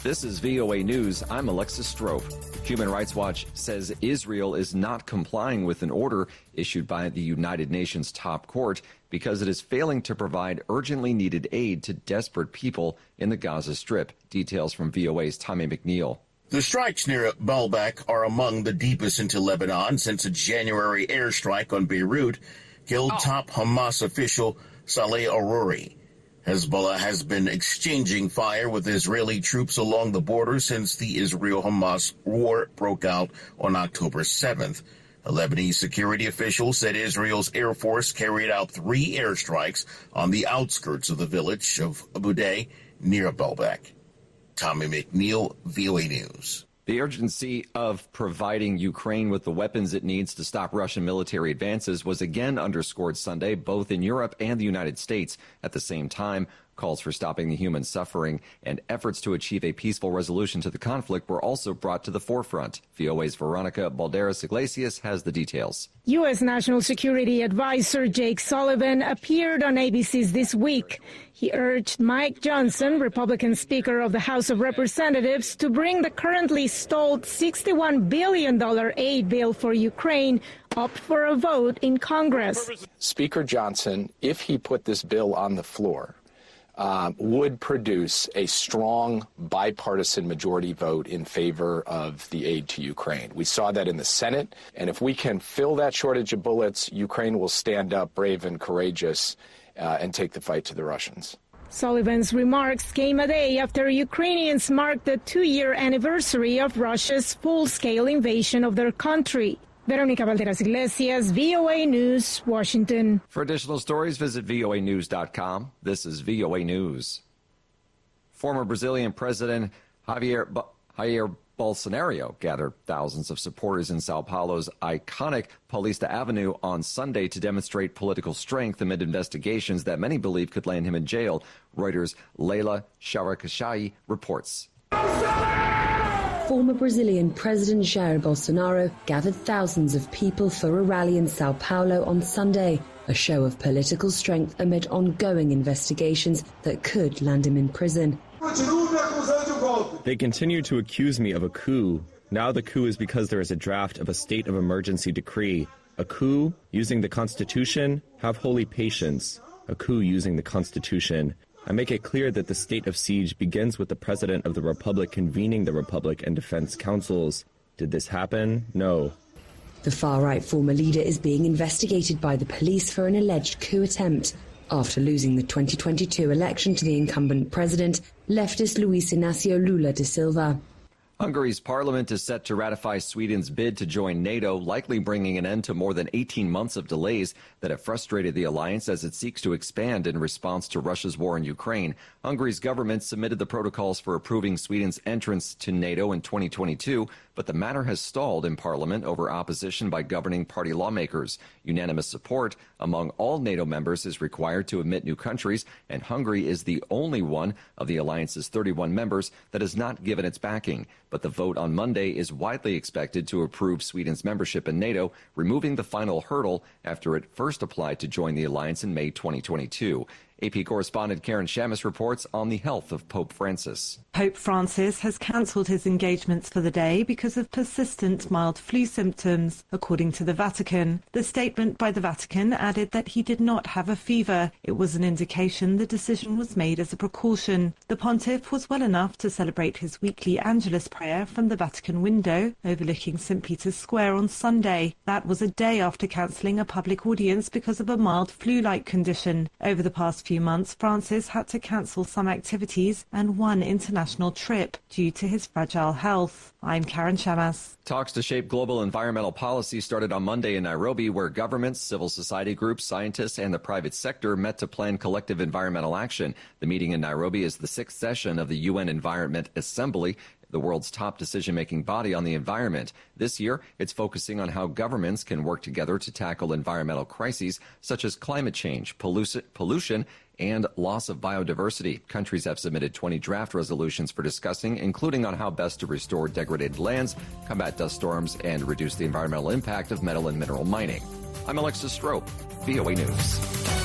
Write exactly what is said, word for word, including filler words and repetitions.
This is V O A News. I'm Alexis Strope. Human Rights Watch says Israel is not complying with an order issued by the United Nations top court because it is failing to provide urgently needed aid to desperate people in the Gaza Strip. Details from V O A's Tommy McNeil. The strikes near Baalbek are among the deepest into Lebanon since a January airstrike on Beirut killed oh. top Hamas official Saleh Aruri. Hezbollah has been exchanging fire with Israeli troops along the border since the Israel-Hamas war broke out on October seventh. A Lebanese security official said Israel's Air Force carried out three airstrikes on the outskirts of the village of Abu Day near Baalbek. Tommy McNeil, V O A News. The urgency of providing Ukraine with the weapons it needs to stop Russian military advances was again underscored Sunday, both in Europe and the United States. At the same time, calls for stopping the human suffering and efforts to achieve a peaceful resolution to the conflict were also brought to the forefront. V O A's Veronica Balderas Iglesias has the details. U S. National Security Advisor Jake Sullivan appeared on A B C's This Week. He urged Mike Johnson, Republican Speaker of the House of Representatives, to bring the currently stalled sixty-one billion dollars aid bill for Ukraine up for a vote in Congress. Speaker Johnson, if he put this bill on the floor, Uh, would produce a strong bipartisan majority vote in favor of the aid to Ukraine. We saw that in the Senate, and if we can fill that shortage of bullets, Ukraine will stand up brave and courageous uh, and take the fight to the Russians. Sullivan's remarks came a day after Ukrainians marked the two-year anniversary of Russia's full-scale invasion of their country. Veronica Balderas Iglesias, V O A News, Washington. For additional stories, visit V O A news dot com. This is V O A News. Former Brazilian President Jair, Jair Bolsonaro gathered thousands of supporters in Sao Paulo's iconic Paulista Avenue on Sunday to demonstrate political strength amid investigations that many believe could land him in jail. Reuters' Leila Sharakashai reports. Former Brazilian President Jair Bolsonaro gathered thousands of people for a rally in Sao Paulo on Sunday, a show of political strength amid ongoing investigations that could land him in prison. They continue to accuse me of a coup. Now the coup is because there is a draft of a state of emergency decree. A coup using the Constitution? Have holy patience. A coup using the Constitution. I make it clear that the state of siege begins with the President of the Republic convening the Republic and Defense Councils. Did this happen? No. The far-right former leader is being investigated by the police for an alleged coup attempt. After losing the twenty twenty-two election to the incumbent president, leftist Luiz Inácio Lula da Silva. Hungary's parliament is set to ratify Sweden's bid to join NATO, likely bringing an end to more than eighteen months of delays that have frustrated the alliance as it seeks to expand in response to Russia's war in Ukraine. Hungary's government submitted the protocols for approving Sweden's entrance to NATO in twenty twenty-two, but the matter has stalled in parliament over opposition by governing party lawmakers. Unanimous support among all NATO members is required to admit new countries, and Hungary is the only one of the alliance's thirty-one members that has not given its backing. But the vote on Monday is widely expected to approve Sweden's membership in NATO, removing the final hurdle after it first applied to join the alliance in May twenty twenty-two. A P correspondent Karen Shamus reports on the health of Pope Francis. Pope Francis has cancelled his engagements for the day because of persistent mild flu symptoms, according to the Vatican. The statement by the Vatican added that he did not have a fever. It was an indication the decision was made as a precaution. The pontiff was well enough to celebrate his weekly Angelus prayer from the Vatican window overlooking Saint Peter's Square on Sunday. That was a day after cancelling a public audience because of a mild flu-like condition. Over the past few months, Francis had to cancel some activities and one international trip due to his fragile health. I'm Karen Shamas. Talks to shape global environmental policy started on Monday in Nairobi, where governments, civil society groups, scientists, and the private sector met to plan collective environmental action. The meeting in Nairobi is the sixth session of the U N Environment Assembly, the world's top decision-making body on the environment. This year, it's focusing on how governments can work together to tackle environmental crises such as climate change, pollution, and loss of biodiversity. Countries have submitted twenty draft resolutions for discussing, including on how best to restore degraded lands, combat dust storms, and reduce the environmental impact of metal and mineral mining. I'm Alexis Strope, V O A News.